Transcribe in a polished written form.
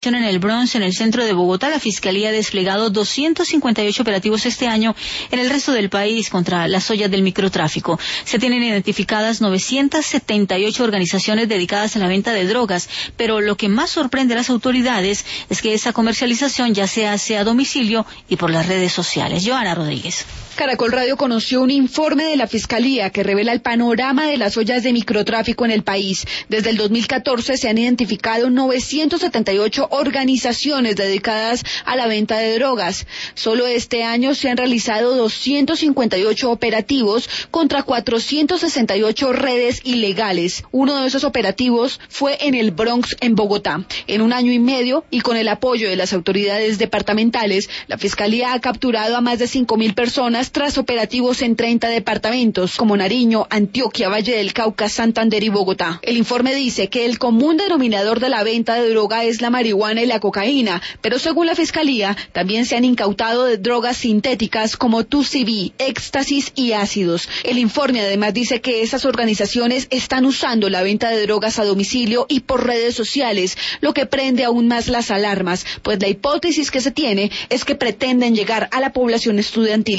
En el Bronx, en el centro de Bogotá, la Fiscalía ha desplegado 258 operativos este año en el resto del país contra las ollas del microtráfico. Se tienen identificadas 978 organizaciones dedicadas a la venta de drogas, pero lo que más sorprende a las autoridades es que esa comercialización ya se hace a domicilio y por las redes sociales. Joana Rodríguez. Caracol Radio conoció un informe de la Fiscalía que revela el panorama de las ollas de microtráfico en el país. Desde el 2014 se han identificado 978 organizaciones dedicadas a la venta de drogas. Solo este año se han realizado 258 operativos contra 468 redes ilegales. Uno de esos operativos fue en el Bronx, en Bogotá. En un año y medio, y con el apoyo de las autoridades departamentales, la Fiscalía ha capturado a más de 5.000 personas tras operativos en 30 departamentos, como Nariño, Antioquia, Valle del Cauca, Santander y Bogotá. El informe dice que el común denominador de la venta de droga es la marihuana y la cocaína, pero según la Fiscalía, también se han incautado de drogas sintéticas como 2CB, éxtasis y ácidos. El informe además dice que esas organizaciones están usando la venta de drogas a domicilio y por redes sociales, lo que prende aún más las alarmas, pues la hipótesis que se tiene es que pretenden llegar a la población estudiantil.